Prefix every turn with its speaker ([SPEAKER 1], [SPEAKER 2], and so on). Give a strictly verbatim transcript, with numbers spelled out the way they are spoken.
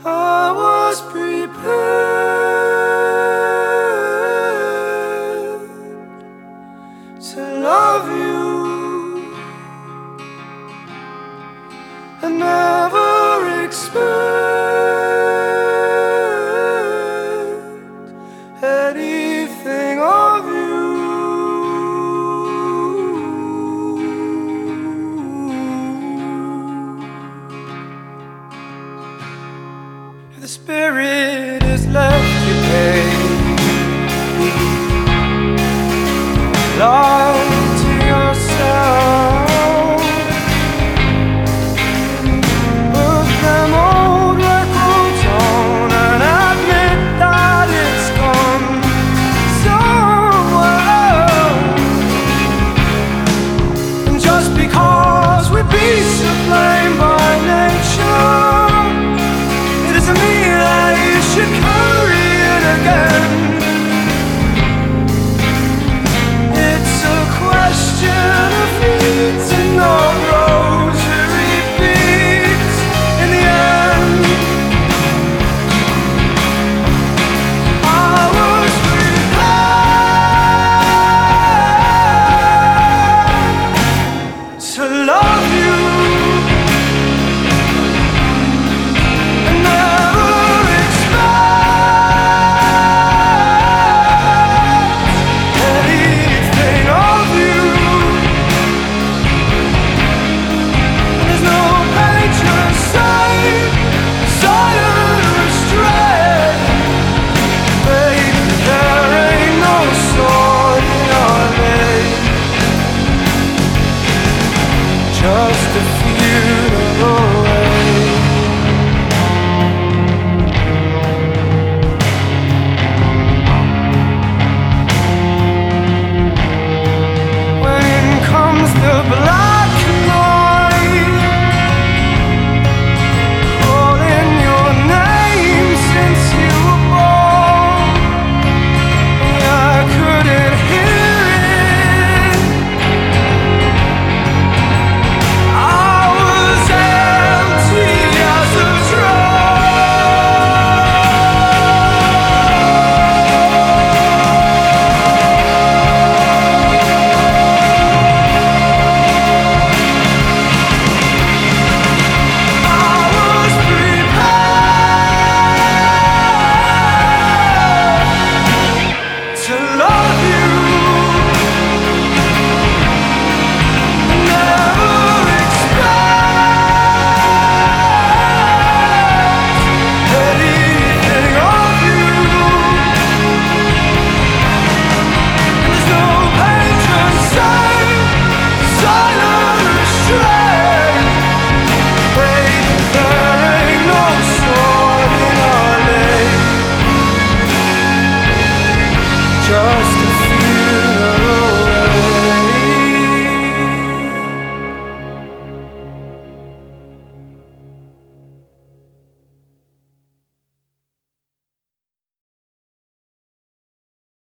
[SPEAKER 1] I was prepared to love you. I never expect anything of you. If the spirit is left you pain, lie to yourself. Put them old records on and admit that it's gone somewhere. And just because we're beasts of flame by nature, doesn't mean that you should carry it again. It's a question of eating the rosary beads in the end. I was prepared to love you. Just a few